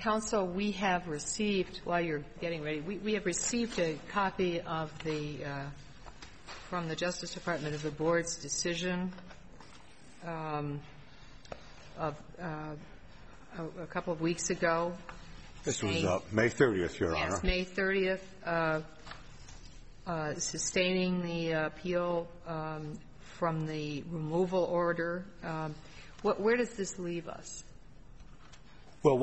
Counsel, we have received, while you're getting ready, we have received a copy of from the Justice Department of the Board's decision of a couple of weeks ago. This was May 30th, Your Honor. Yes, May 30th, sustaining the appeal from the removal order. Where does this leave us? Well,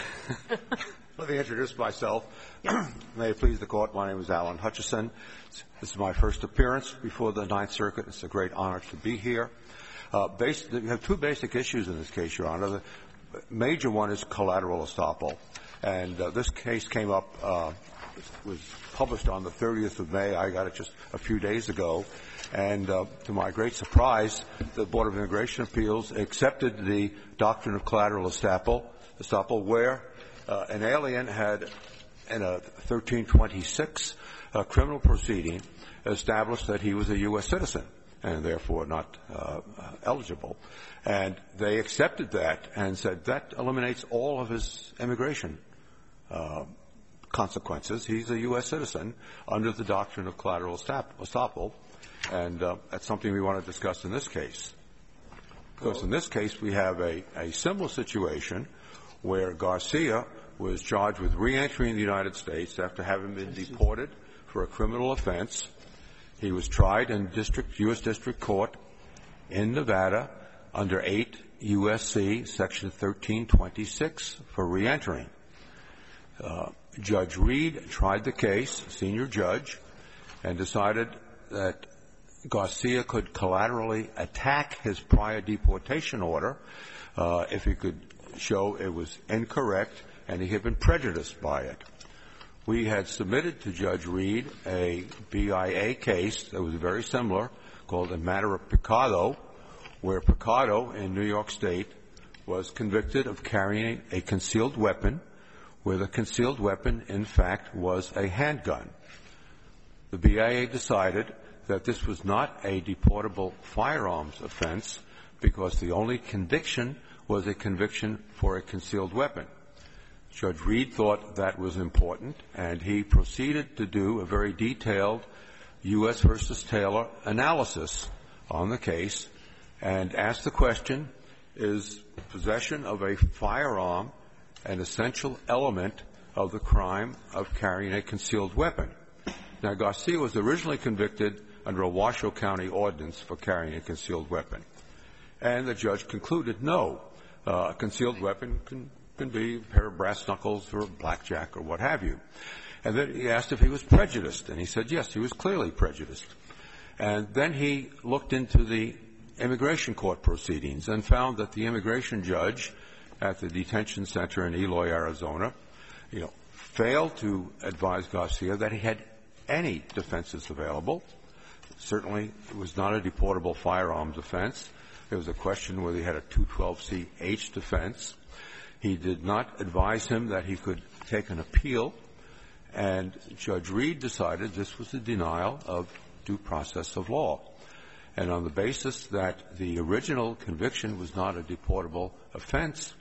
let me introduce myself. Yes. May it please the Court, my name is Alan Hutchison. This is my first appearance before the Ninth Circuit. It's a great honor to be here. We have two basic issues in this case, Your Honor. The major one is collateral estoppel. And this case came up, was published on the 30th of May. I got it just a few days ago. And to my great surprise, the Board of Immigration Appeals accepted the doctrine of collateral estoppel, where an alien had, in a 1326 criminal proceeding, established that he was a U.S. citizen and therefore not eligible. And they accepted that and said that eliminates all of his immigration consequences. He's a U.S. citizen under the doctrine of collateral estoppel, and that's something we want to discuss in this case. Because in this case, we have a similar situation where Garcia was charged with reentering the United States after having been deported for a criminal offense. He was tried in U.S. District Court in Nevada under 8 U.S.C. Section 1326 for reentering. Judge Reed tried the case, senior judge, and decided that Garcia could collaterally attack his prior deportation order if he could show it was incorrect and he had been prejudiced by it. We had submitted to Judge Reed a BIA case that was very similar, called the matter of Picado, where Picado in New York State was convicted of carrying a concealed weapon, where the concealed weapon, in fact, was a handgun. The BIA decided that this was not a deportable firearms offense because the only conviction was a conviction for a concealed weapon. Judge Reed thought that was important, and he proceeded to do a very detailed U.S. versus Taylor analysis on the case and asked the question, is possession of a firearm an essential element of the crime of carrying a concealed weapon? Now, Garcia was originally convicted under a Washoe County ordinance for carrying a concealed weapon. And the judge concluded, no, a concealed weapon can be a pair of brass knuckles or blackjack or what have you. And then he asked if he was prejudiced, and he said, yes, he was clearly prejudiced. And then he looked into the immigration court proceedings and found that the immigration judge at the detention center in Eloy, Arizona, failed to advise Garcia that he had any defenses available. Certainly, it was not a deportable firearms offense. There was a question whether he had a 212C-H defense. He did not advise him that he could take an appeal, and Judge Reed decided this was a denial of due process of law. And on the basis that the original conviction was not a deportable offense,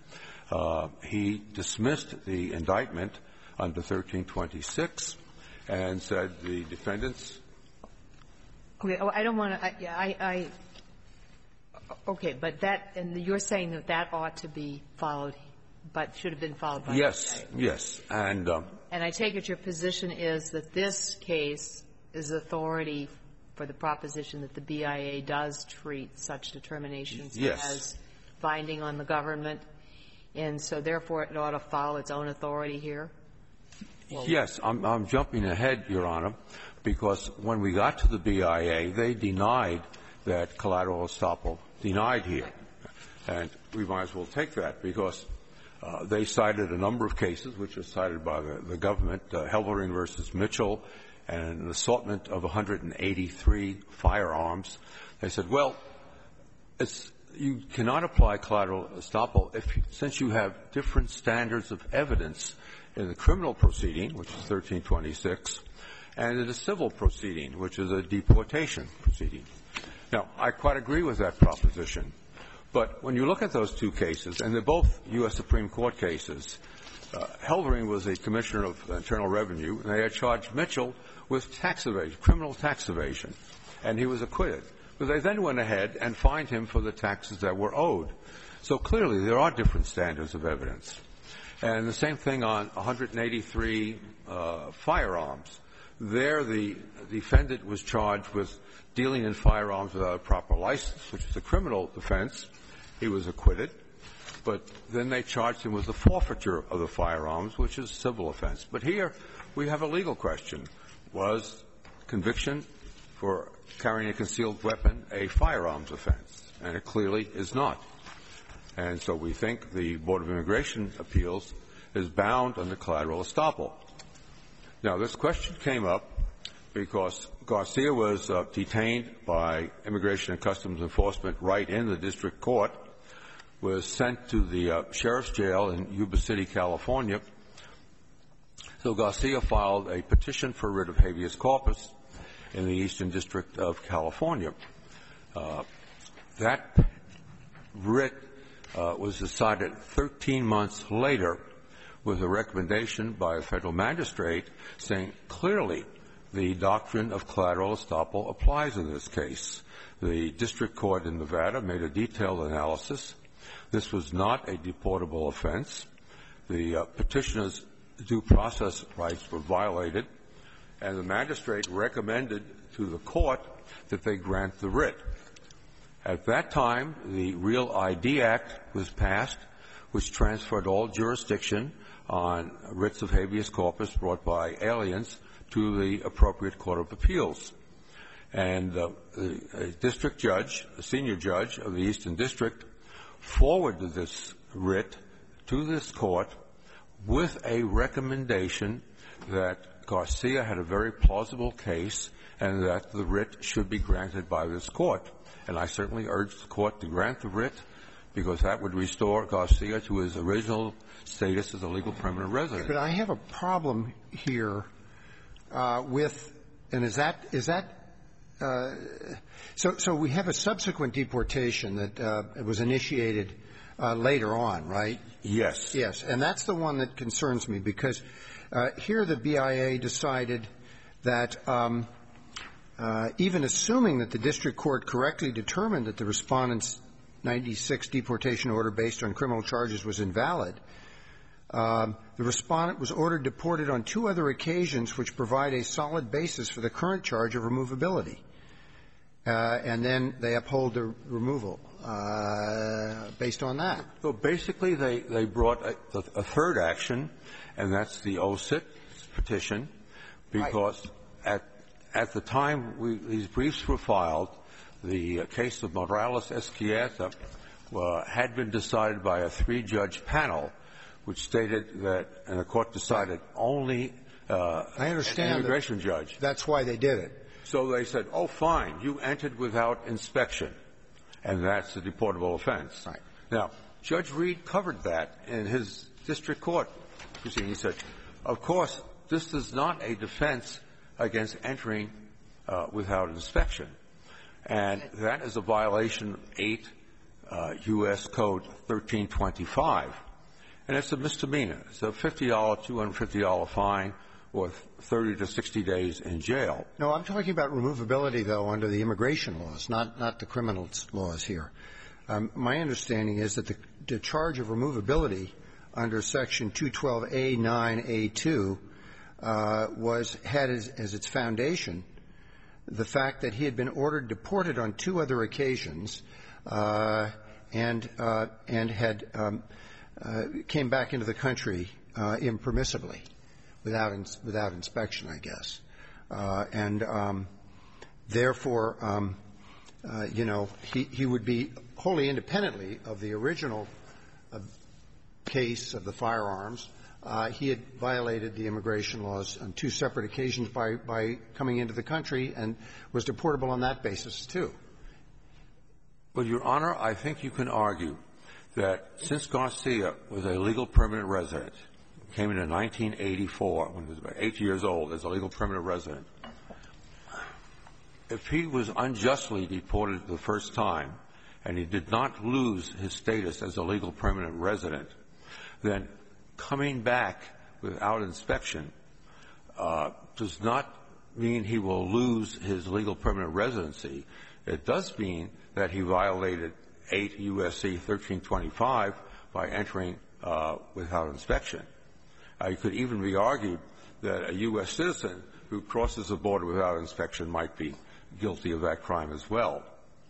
he dismissed the indictment under 1326 and said the defendants. Okay, I don't want to. Okay, but that, and you're saying that ought to be followed, but should have been followed by. Yes, yes, and I take it your position is that this case is authority for the proposition that the BIA does treat such determinations as binding on the government, and so therefore it ought to follow its own authority here? Yes, I'm jumping ahead, Your Honor, because when we got to the BIA, they denied that collateral estoppel denied here. And we might as well take that because they cited a number of cases, which were cited by the government, Helvering versus Mitchell, and an assortment of 183 firearms. They said, well, you cannot apply collateral estoppel since you have different standards of evidence in the criminal proceeding, which is 1326, and in the civil proceeding, which is a deportation proceeding. Now, I quite agree with that proposition. But when you look at those two cases, and they're both U.S. Supreme Court cases, Heldring was a commissioner of Internal Revenue, and they had charged Mitchell with tax evasion, criminal tax evasion, and he was acquitted. But they then went ahead and fined him for the taxes that were owed. So clearly, there are different standards of evidence. And the same thing on 183 firearms. There, the defendant was charged with dealing in firearms without a proper license, which is a criminal offense. He was acquitted. But then they charged him with the forfeiture of the firearms, which is a civil offense. But here, we have a legal question. Was conviction for carrying a concealed weapon a firearms offense? And it clearly is not. And so we think the Board of Immigration Appeals is bound under collateral estoppel. Now, this question came up because Garcia was detained by Immigration and Customs Enforcement right in the district court, was sent to the sheriff's jail in Yuba City, California. So Garcia filed a petition for writ of habeas corpus in the Eastern District of California. That writ was decided 13 months later with a recommendation by a federal magistrate saying clearly the doctrine of collateral estoppel applies in this case. The district court in Nevada made a detailed analysis. This was not a deportable offense. The petitioner's due process rights were violated, and the magistrate recommended to the court that they grant the writ. At that time, the Real ID Act was passed, which transferred all jurisdiction on writs of habeas corpus brought by aliens to the appropriate court of appeals. And a district judge, a senior judge of the Eastern District, forwarded this writ to this court with a recommendation that Garcia had a very plausible case and that the writ should be granted by this court. And I certainly urge the court to grant the writ because that would restore Garcia to his original status as a legal permanent resident. But I have a problem here with, and is that so we have a subsequent deportation that was initiated later on, right? Yes. Yes. And that's the one that concerns me because here the BIA decided that even assuming that the district court correctly determined that the respondent's 96 deportation order based on criminal charges was invalid, the respondent was ordered deported on 2 other occasions which provide a solid basis for the current charge of removability. And then they uphold the removal based on that. So basically, they brought a third action, and that's the OSIT petition, because at the time these briefs were filed, the case of Morales-Esquieta had been decided by a 3-judge panel, which stated that, and the court decided only I understand an immigration judge. That's why they did it. So they said, oh, fine, you entered without inspection, and that's a deportable offense. Right. Now, Judge Reed covered that in his district court proceeding. He said, of course, this is not a defense against entering without inspection, and that is a violation of 8 U.S. Code 1325, and it's a misdemeanor. It's a $50, $250 fine, or 30 to 60 days in jail. No, I'm talking about removability, though, under the immigration laws, not the criminal laws here. My understanding is that the charge of removability under Section 212A9A2 had as its foundation the fact that he had been ordered deported on 2 other occasions and had came back into the country impermissibly. Without inspection, I guess. Therefore, you know, he would be wholly independently of the original case of the firearms. He had violated the immigration laws on 2 separate occasions by coming into the country and was deportable on that basis, too. Well, Your Honor, I think you can argue that since Garcia was a legal permanent resident, came in 1984, when he was about 8 years old, as a legal permanent resident. If he was unjustly deported the first time, and he did not lose his status as a legal permanent resident, then coming back without inspection does not mean he will lose his legal permanent residency. It does mean that he violated 8 U.S.C. 1325 by entering without inspection. It could even be argued that a U.S. citizen who crosses the border without inspection might be guilty of that crime as well.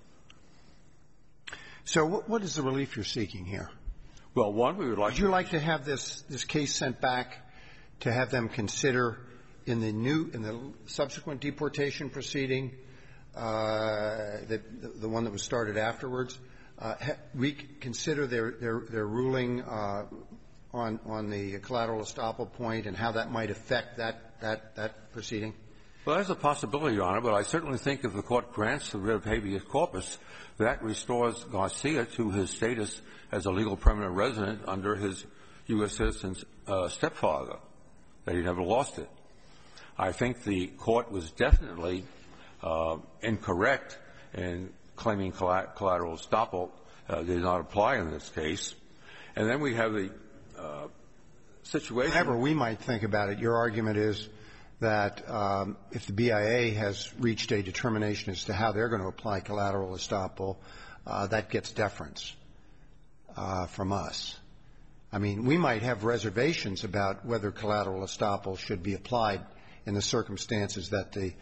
So what is the relief you're seeking here? Well, one, we would like to... Would you like to have this case sent back to have them consider in the subsequent deportation proceeding, the one that was started afterwards, reconsider their ruling on the collateral estoppel point and how that might affect that proceeding? Well, that's a possibility, Your Honor, but I certainly think if the Court grants the writ of habeas corpus, that restores Garcia to his status as a legal permanent resident under his U.S. citizen's stepfather, that he never lost it. I think the Court was definitely incorrect in claiming collateral estoppel did not apply in this case. And then we have the situation. However we might think about it, your argument is that if the BIA has reached a determination as to how they're going to apply collateral estoppel, that gets deference from us. I mean, we might have reservations about whether collateral estoppel should be applied in the circumstances that the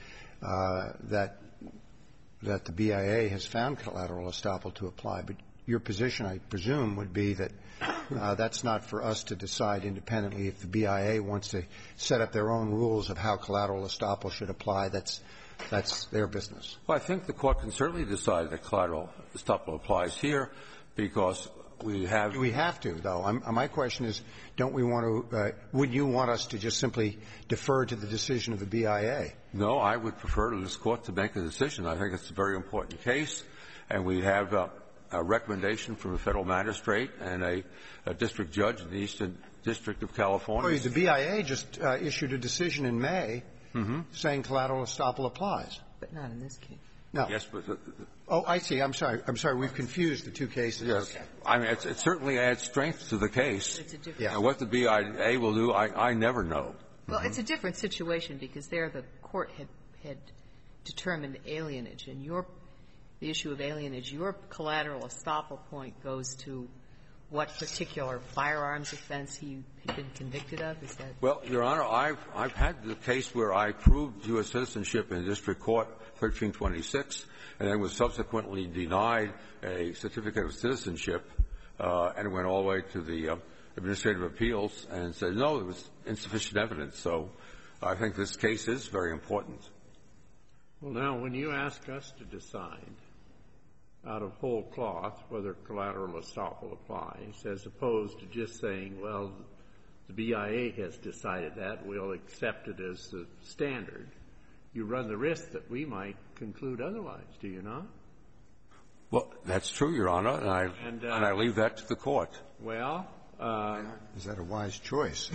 BIA has found collateral estoppel to apply. But your position, I presume, would be that that's not for us to decide independently. If the BIA wants to set up their own rules of how collateral estoppel should apply, that's their business. Well, I think the Court can certainly decide that collateral estoppel applies here because we have... We have to, though. My question is, don't we want to would you want us to just simply defer to the decision of the BIA? No, I would prefer to this Court to make a decision. I think it's a very important case, and we have a recommendation from a federal magistrate and a district judge in the Eastern District of California. Well, the BIA just issued a decision in May saying collateral estoppel applies. But not in this case. No. Yes, but oh, I see. I'm sorry. We've confused the two cases. Yes. Okay. I mean, it certainly adds strength to the case. It's a different Yeah. And what the BIA will do, I never know. Well, it's a different situation because there the Court had determined alienage, and the issue of alienage, your collateral estoppel point goes to what particular firearms offense he had been convicted of? Is that? Well, Your Honor, I've had the case where I proved U.S. citizenship in district court 1326 and then was subsequently denied a certificate of citizenship and it went all the way to the administrative appeals and said, no, there was insufficient evidence. So I think this case is very important. Well, now, when you ask us to decide out of whole cloth whether collateral estoppel applies, as opposed to just saying, well, the BIA has decided that, we'll accept it as the standard, you run the risk that we might conclude otherwise, do you not? Well, that's true, Your Honor, and I leave that to the Court. Well, is that a wise choice?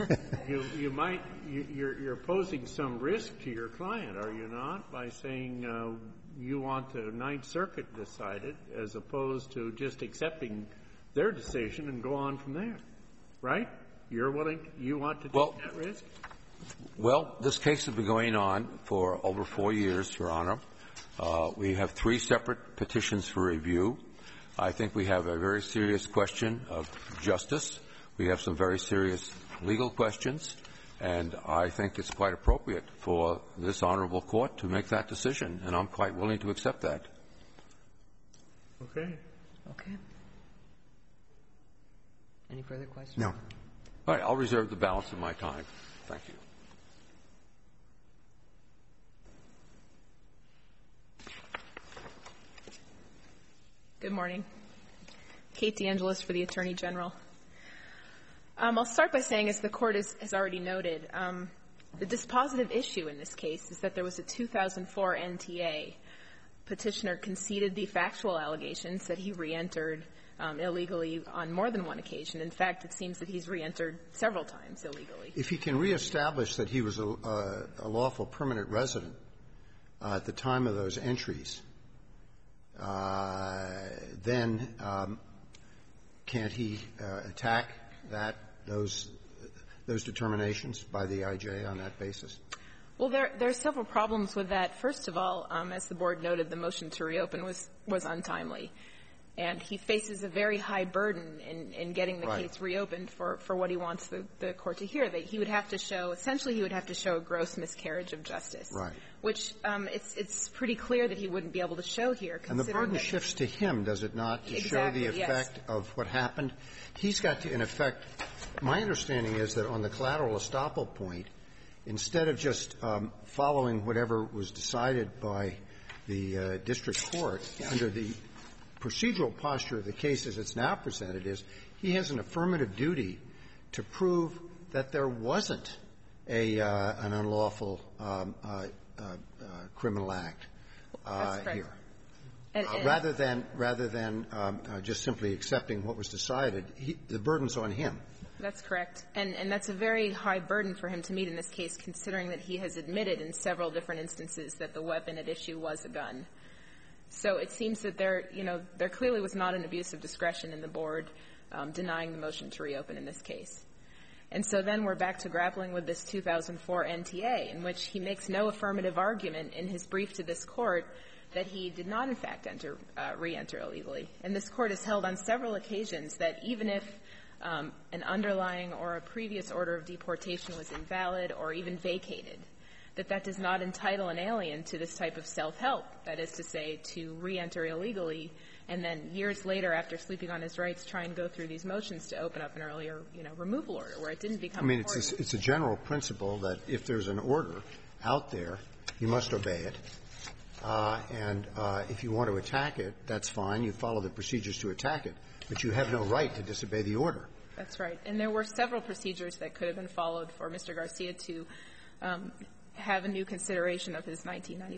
you're posing some risk to your client, are you not, by saying you want the Ninth Circuit decided as opposed to just accepting their decision and go on from there, right? You want to take that risk? Well, this case has been going on for over 4 years, Your Honor. We have 3 separate petitions for review. I think we have a very serious question of justice. We have some very serious legal questions, and I think it's quite appropriate for this honorable court to make that decision, and I'm quite willing to accept that. Okay. Okay. Any further questions? No. All right. I'll reserve the balance of my time. Thank you. Good morning. Kate DeAngelis for the Attorney General. I'll start by saying, as the Court has already noted, the dispositive issue in this case is that there was a 2004 NTA. Petitioner conceded the factual allegations that he reentered illegally on more than one occasion. In fact, it seems that he's reentered several times illegally. If he can reestablish that he was a lawful permanent resident at the time of those entries, then can't he attack that those determinations by the IJ on that basis? Well, there are several problems with that. First of all, as the Board noted, the motion to reopen was untimely. And he faces a very high burden in getting the case reopened for what he wants the Court to hear. That he would have to show, essentially, he would have to show a gross miscarriage of justice. Right. Which it's pretty clear that he wouldn't be able to show here. And the burden shifts to him, does it not, to show the effect of what happened? He's got to, in effect, my understanding is that on the collateral estoppel point, instead of just following whatever was decided by the district court under the procedural posture of the case as it's now presented, is he has an affirmative duty to prove that there wasn't an unlawful criminal act here. Rather than just simply accepting what was decided, the burden's on him. That's correct. And that's a very high burden for him to meet in this case, considering that he has admitted in several different instances that the weapon at issue was a gun. So it seems that there clearly was not an abuse of discretion in the Board denying the motion to reopen in this case. And so then we're back to grappling with this 2004 NTA, in which he makes no affirmative argument in his brief to this Court that he did not, in fact, re-enter illegally. And this Court has held on several occasions that even if an underlying or a previous order of deportation was invalid or even vacated, that does not entitle an alien to this type of self-help, that is to say, to re-enter illegally, and then years later, after sleeping on his rights, try and go through these motions to open up an earlier, removal order, where it didn't become important. It's a general principle that if there's an order out there, you must obey it. And if you want to attack it, that's fine. You follow the procedures to attack it. But you have no right to disobey the order. That's right. And there were several procedures that could have been followed for Mr. Garcia to have a new consideration of his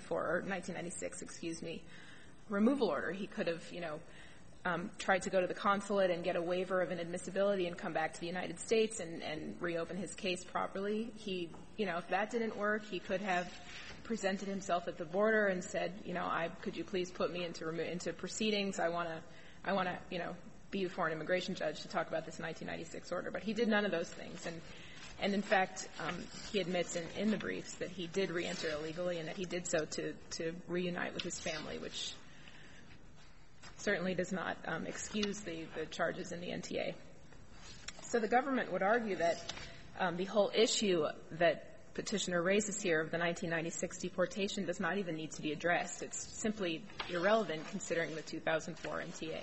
1996, removal order. He could have, tried to go to the consulate and get a waiver of inadmissibility and come back to the United States and reopen his case properly. He, if that didn't work, he could have presented himself at the border and said, could you please put me into proceedings? I want to, be before an immigration judge to talk about this 1996 order. But he did none of those things. And in fact, he admits in the briefs that he did re-enter illegally and that he did so to reunite with his family, which certainly does not excuse the charges in the NTA. So the government would argue that the whole issue that Petitioner raises here of the 1996 deportation does not even need to be addressed. It's simply irrelevant considering the 2004 NTA.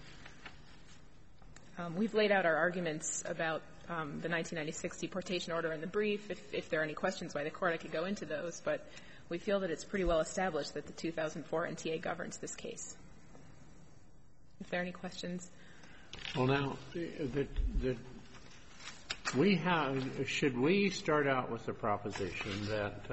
We've laid out our arguments about the 1996 deportation order in the brief. If there are any questions by the Court, I could go into those. But we feel that it's pretty well established that the 2004 NTA governs this case. If there are any questions. Well, now, should we start out with the proposition that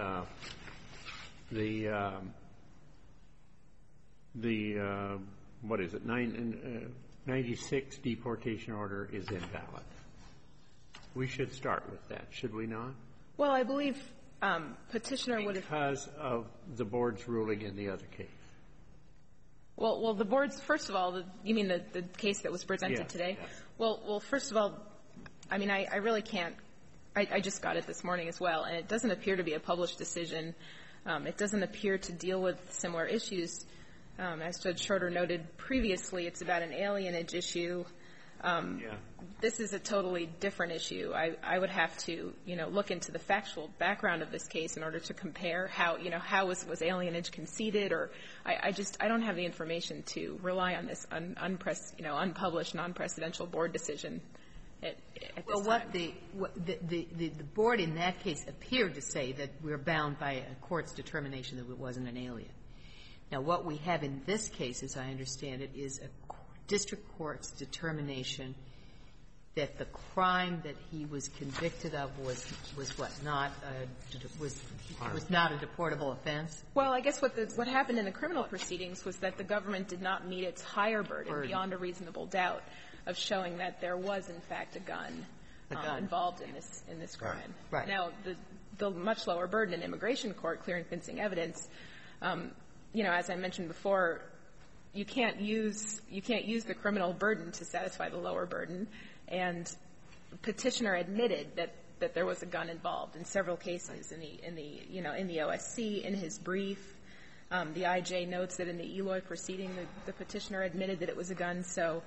what is it, 96 deportation order is invalid? We should start with that, should we not? Well, I believe Petitioner would have... Because of the Board's ruling in the other case. Well, the Board's, first of all, you mean the case that was presented today? Yes. Well, first of all, I mean, I really can't. I just got it this morning as well, and it doesn't appear to be a published decision. It doesn't appear to deal with similar issues. As Judge Schroeder noted previously, it's about an alienage issue. This is a totally different issue. I would have to, look into the factual background of this case in order to compare how was alienage conceded, or I don't have the information to rely on this unpublished, non-precedential Board decision at this time. Well, the Board in that case appeared to say that we're bound by a court's determination that it wasn't an alien. Now, what we have in this case, as I understand it, is a district court's determination that the crime that he was convicted of was not a deportable offense? Well, I guess what happened in the criminal proceedings was that the government did not meet its higher burden beyond a reasonable doubt of showing that there was, in fact, a gun involved in this crime. Right. Now, the much lower burden in immigration court, clear and convincing evidence, as I mentioned before, you can't use the criminal burden to satisfy the lower burden, and Petitioner admitted that there was a gun involved in several cases in the OSC, in his brief. The IJ notes that in the Eloy proceeding, the Petitioner admitted that it was a gun. So,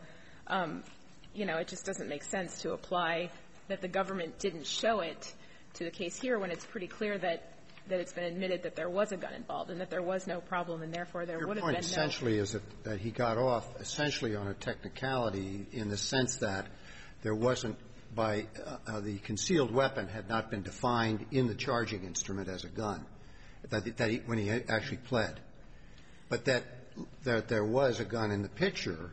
it just doesn't make sense to apply that the government didn't show it to the case here when it's pretty clear that it's been admitted that there was a gun involved and that there was no problem, and therefore there would have been no. Your point essentially is that he got off essentially on a technicality in the sense that there wasn't by the concealed weapon had not been defined in the charging instrument as a gun, when he actually pled. But that there was a gun in the picture,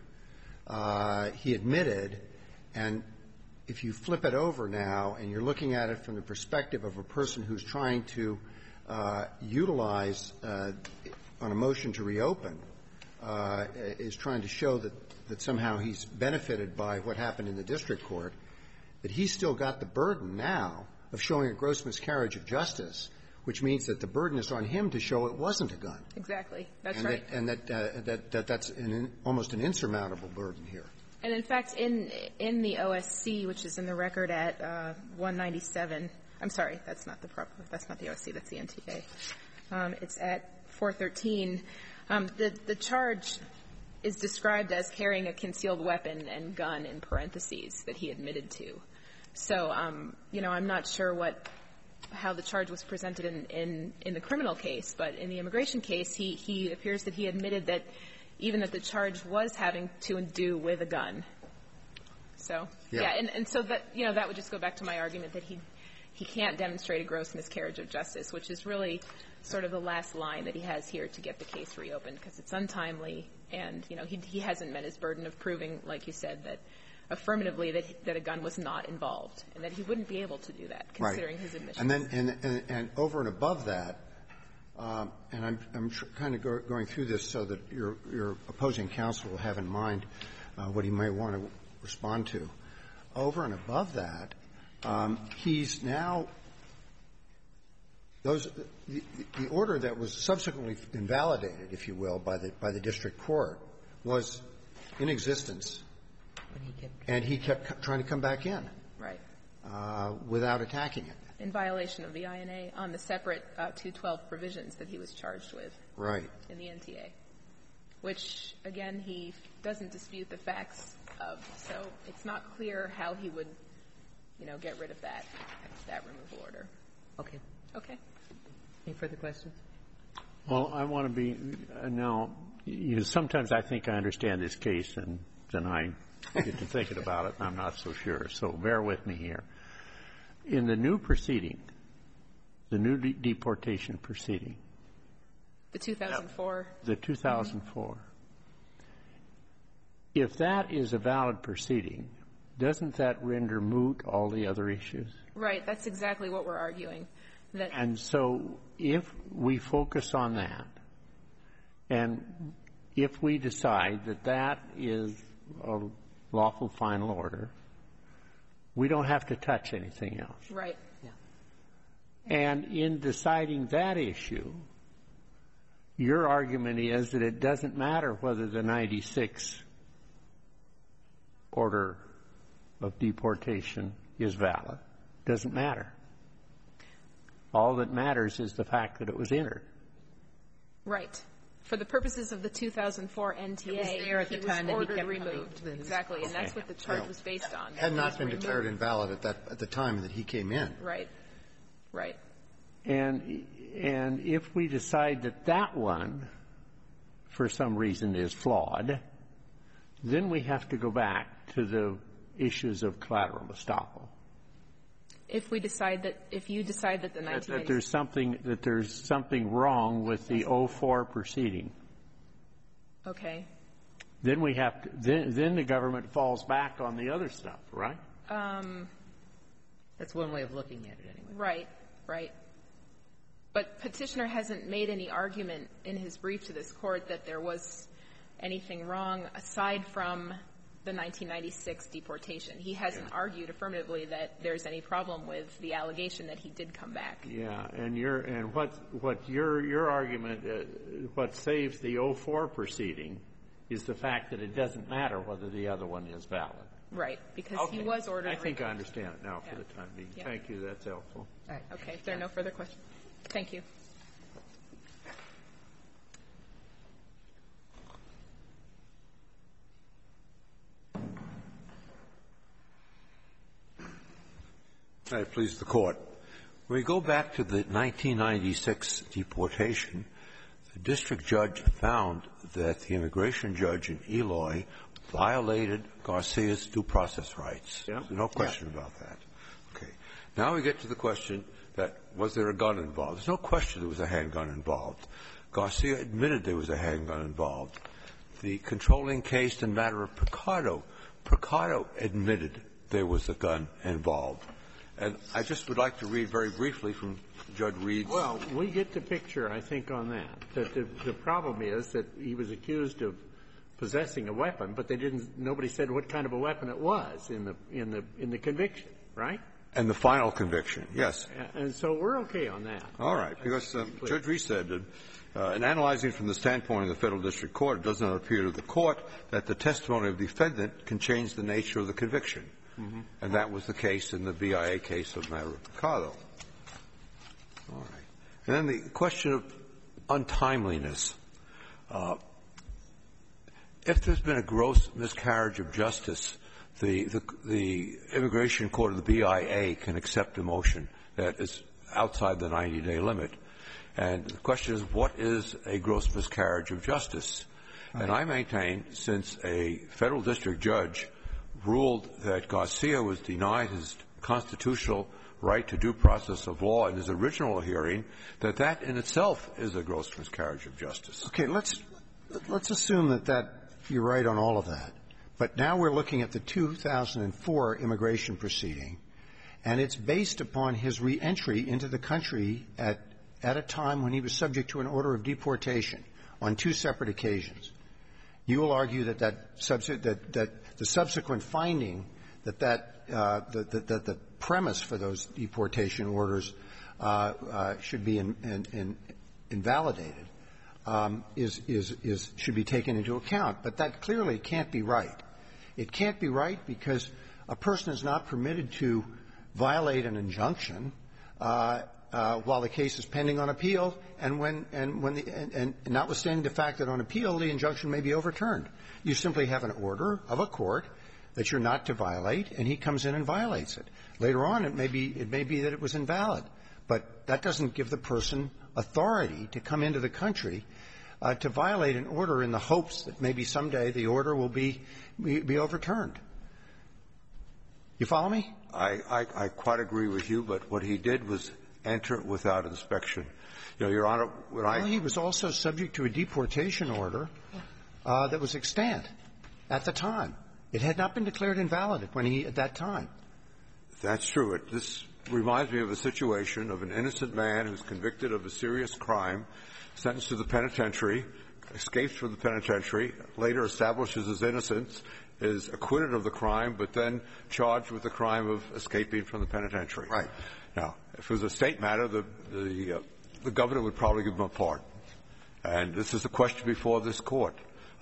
he admitted, and if you flip it over now and you're looking at it from the perspective of a person who's trying to utilize on a motion to reopen, is trying to show that somehow he's benefited by what happened in the district court, that he's still got the burden now of showing a gross miscarriage of justice, which means that the burden is on him to show it wasn't a gun. Exactly. That's right. And that's almost an insurmountable burden here. And in fact, in the OSC, which is in the record at 197, I'm sorry, that's not the OSC, that's the NTA. It's at 413. The charge is described as carrying a concealed weapon and gun in parentheses that he admitted to. So, I'm not sure how the charge was presented in the criminal case, but in the immigration case, he appears that he admitted that even that the charge was having to do with a gun. So, and so that, that would just go back to my argument that he can't demonstrate a gross miscarriage of justice, which is really sort of the last line that he has here to get the case reopened, because it's untimely, and, he hasn't met his burden of proving, like you said, that affirmatively that a gun was not involved, and that he wouldn't be able to do that, considering his admission. And over and above that, and I'm kind of going through this so that your opposing counsel will have in mind what he may want to respond to. Over and above that, he's now the order that was subsequently invalidated, if you will, by the district court was in existence, and he kept trying to come back in, right, without attacking it. In violation of the INA on the separate 212 provisions that he was charged with, right, in the NTA, which, again, he doesn't dispute the facts of. So it's not clear how he would, get rid of that removal order. Okay. Okay. Any further questions? Well, I want to be now. Sometimes I think I understand this case, and then I get to thinking about it, and I'm not so sure. So bear with me here. In the new proceeding, the new deportation proceeding, the 2004, the 2004, if that is a valid proceeding, doesn't that render moot all the other issues? Right. That's exactly what we're arguing. And so if we focus on that, and if we decide that that is a lawful final order, we don't have to touch anything else. Right. Yeah. And in deciding that issue, your argument is that it doesn't matter whether the 96 order of deportation is valid. It doesn't matter. All that matters is the fact that it was entered. Right. For the purposes of the 2004 NTA, it was there at the time that he kept removed. Exactly, and that's what the charge was based on. Had not been declared invalid at the time that he came in. Right. Right. And if we decide that that one, for some reason, is flawed, then we have to go back to the issues of collateral estoppel. If we decide that, if you decide that the 1990s... that there's something wrong with the 04 proceeding. Okay. Then we have to, then the government falls back on the other stuff, right? That's one way of looking at it, anyway. Right. Right. But Petitioner hasn't made any argument in his brief to this Court that there was anything wrong aside from the 1996 deportation. He hasn't argued affirmatively that there's any problem with the allegation that he did come back. Yeah, and what your argument, what saves the 04 proceeding is the fact that it doesn't matter whether the other one is valid. Right, because he was ordered. I think I understand it now for the time being. Yeah. Thank you. That's helpful. All right. Okay. If there are no further questions. Thank you. May it please the Court. When we go back to the 1996 deportation, the district judge found that the immigration judge in Eloy violated Garcia's due process rights. Yeah. There's no question about that. Okay. Now we get to the question that was there a gun involved? There's no question there was a handgun involved. Garcia admitted there was a handgun involved. The controlling case in matter of Picado admitted there was a gun involved. And I just would like to read very briefly from Judge Reed's. Well, we get the picture, I think, on that. That the problem is that he was accused of possessing a weapon, but nobody said what kind of a weapon it was in the conviction, right? And the final conviction, yes. And so we're okay on that. All right, because Judge Reed said that in analyzing from the standpoint of the Federal District Court, it does not appear to the Court that the testimony of the defendant can change the nature of the conviction. Mm-hmm. And that was the case in the BIA case of matter of Picado. All right. And then the question of untimeliness. If there's been a gross miscarriage of justice, the immigration court of the BIA can accept a motion that is outside the 90-day limit. And the question is, what is a gross miscarriage of justice? Right. And I maintain, since a Federal District judge ruled that Garcia was denied his constitutional right to due process of law in his original hearing, that in itself is a gross miscarriage of justice. Okay, let's assume that you're right on all of that. But now we're looking at the 2004 immigration proceeding, and it's based upon his reentry into the country at a time when he was subject to an order of deportation on two separate occasions. You will argue that the subsequent finding that the premise for those deportation orders should be invalidated should be taken into account. But that clearly can't be right. It can't be right because a person is not permitted to violate an injunction while the case is pending on appeal, and notwithstanding the fact that on appeal the injunction may be overturned. You simply have an order of a court that you're not to violate, and he comes in and violates it. Later on, it may be that it was invalid, but that doesn't give the person authority to come into the country to violate an order in the hopes that maybe someday the order will be overturned. You follow me? I quite agree with you, but what he did was enter without inspection. You know, Your Honor, Well, he was also subject to a deportation order that was extant at the time. It had not been declared invalid at that time. That's true. This reminds me of a situation of an innocent man who's convicted of a serious crime, sentenced to the penitentiary, escapes from the penitentiary, later establishes his innocence, is acquitted of the crime, but then charged with the crime of escaping from the penitentiary. Right. Now, if it was a state matter, the governor would probably give him a pardon. And this is a question before this court.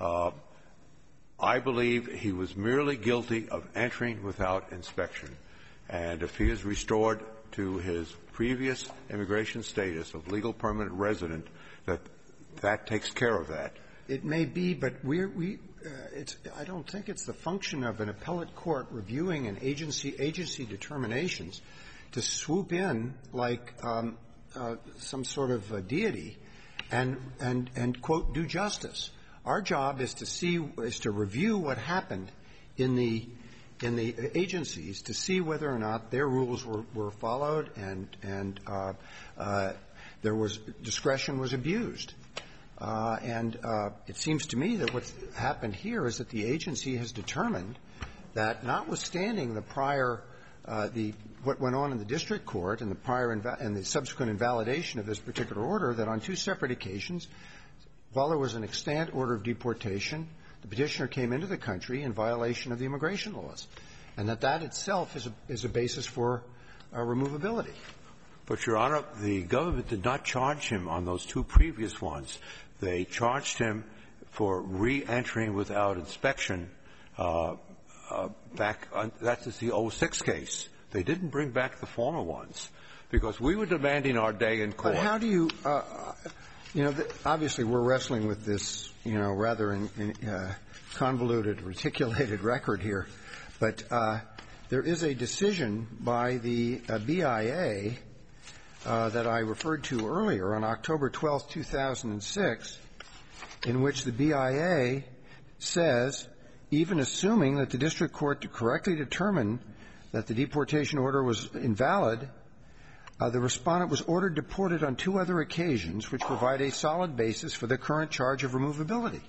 I believe he was merely guilty of entering without inspection. And if he is restored to his previous immigration status of legal permanent resident, that takes care of that. It may be, but I don't think it's the function of an appellate court reviewing an agency determinations to swoop in like some sort of a deity and quote do justice. Our job is to review what happened in the agencies to see whether or not their rules were followed and there was discretion was abused. And it seems to me that what's happened here is that the agency has determined that notwithstanding the prior what went on in the district court and the subsequent invalidation of this particular order, that on two separate occasions, while there was an extant order of deportation, the petitioner came into the country in violation of the immigration laws, and that itself is a basis for removability. But, Your Honor, the government did not charge him on those two previous ones. They charged him for re-entering without inspection back on – that is the 06 case. They didn't bring back the former ones because we were demanding our day in court. But how do you you know, obviously we're wrestling with this, you know, rather convoluted, reticulated record here. But there is a decision by the BIA that I referred to earlier on October 12th, 2006, in which the BIA says, even assuming that the district court correctly determined that the deportation order was invalid, the respondent was ordered deported on 2 other occasions, which provide a solid basis for the current charge of removability.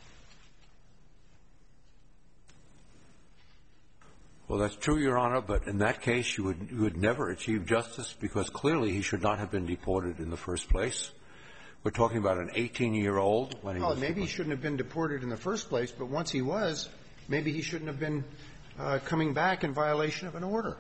Well, that's true, Your Honor, but in that case, you would never achieve justice because clearly he should not have been deported in the first place. We're talking about an 18-year-old when he was – Well, maybe he shouldn't have been deported in the first place, but once he was, maybe he shouldn't have been coming back in violation of an order.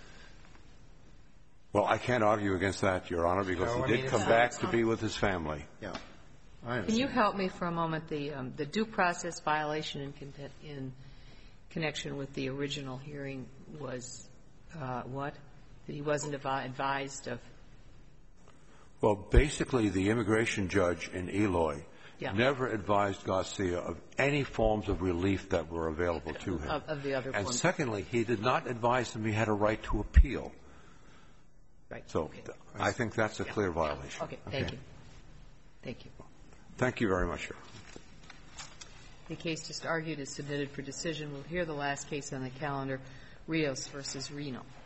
Well, I can't argue against that, Your Honor, because he did come back to be with his family. Yeah. I understand. Can you help me for a moment? The due process violation in connection with the original hearing was what? That he wasn't advised of? Well, basically, the immigration judge in Eloy Yeah. never advised Garcia of any forms of relief that were available to him. Of the other And forms. secondly, he did not advise him he had a right to appeal. Right. So Okay. I think that's a clear violation. Okay. Thank you. Thank you. Thank you very much, Your Honor. The case just argued is submitted for decision. We'll hear the last case on the calendar, Rios versus Reno.